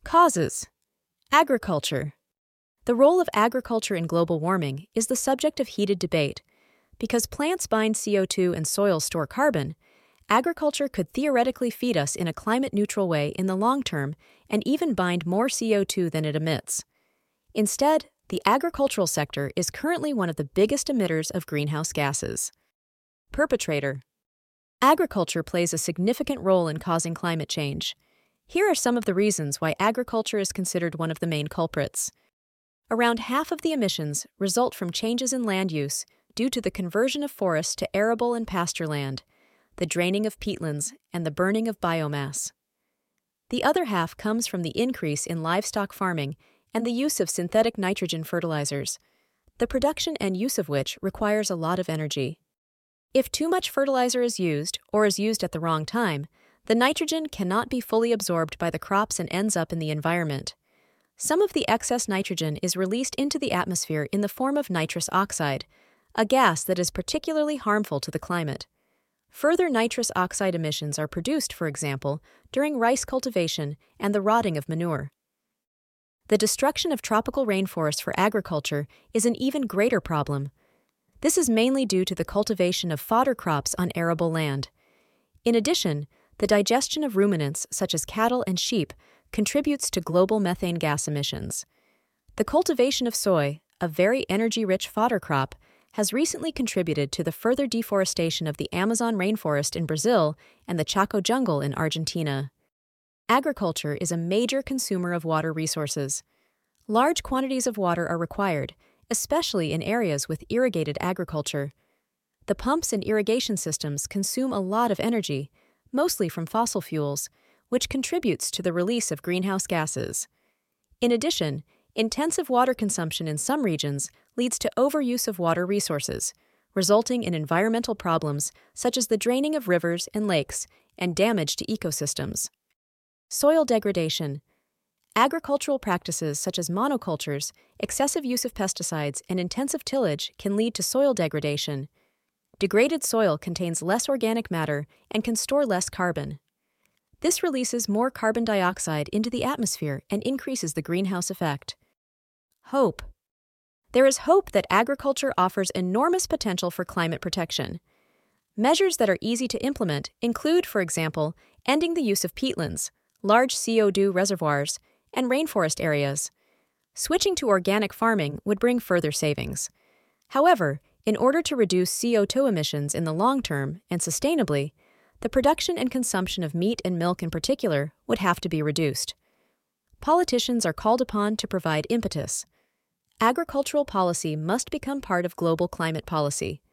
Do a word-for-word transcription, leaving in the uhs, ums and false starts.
Causes. Agriculture. The role of agriculture in global warming is the subject of heated debate. Because plants bind C O two and soils store carbon, agriculture could theoretically feed us in a climate-neutral way in the long term and even bind more C O two than it emits. Instead, the agricultural sector is currently one of the biggest emitters of greenhouse gases. Perpetrator. Agriculture plays a significant role in causing climate change. Here are some of the reasons why agriculture is considered one of the main culprits. Around half of the emissions result from changes in land use due to the conversion of forests to arable and pasture land, the draining of peatlands, and the burning of biomass. The other half comes from the increase in livestock farming and the use of synthetic nitrogen fertilizers, the production and use of which requires a lot of energy. If too much fertilizer is used, or is used at the wrong time, the nitrogen cannot be fully absorbed by the crops and ends up in the environment. Some of the excess nitrogen is released into the atmosphere in the form of nitrous oxide, a gas that is particularly harmful to the climate. Further nitrous oxide emissions are produced, for example, during rice cultivation and the rotting of manure. The destruction of tropical rainforests for agriculture is an even greater problem. This is mainly due to the cultivation of fodder crops on arable land. In addition, the digestion of ruminants such as cattle and sheep contributes to global methane gas emissions. The cultivation of soy, a very energy-rich fodder crop, has recently contributed to the further deforestation of the Amazon rainforest in Brazil and the Chaco jungle in Argentina. Agriculture is a major consumer of water resources. Large quantities of water are required, especially in areas with irrigated agriculture. The pumps and irrigation systems consume a lot of energy, mostly from fossil fuels, which contributes to the release of greenhouse gases. In addition, intensive water consumption in some regions leads to overuse of water resources, resulting in environmental problems such as the draining of rivers and lakes and damage to ecosystems. Soil degradation. Agricultural practices such as monocultures, excessive use of pesticides, and intensive tillage can lead to soil degradation. Degraded soil contains less organic matter and can store less carbon. This releases more carbon dioxide into the atmosphere and increases the greenhouse effect. Hope. There is hope that agriculture offers enormous potential for climate protection. Measures that are easy to implement include, for example, ending the use of peatlands, large C O two reservoirs, and rainforest areas. Switching to organic farming would bring further savings. However, in order to reduce C O two emissions in the long term and sustainably, the production and consumption of meat and milk in particular would have to be reduced. Politicians are called upon to provide impetus. Agricultural policy must become part of global climate policy.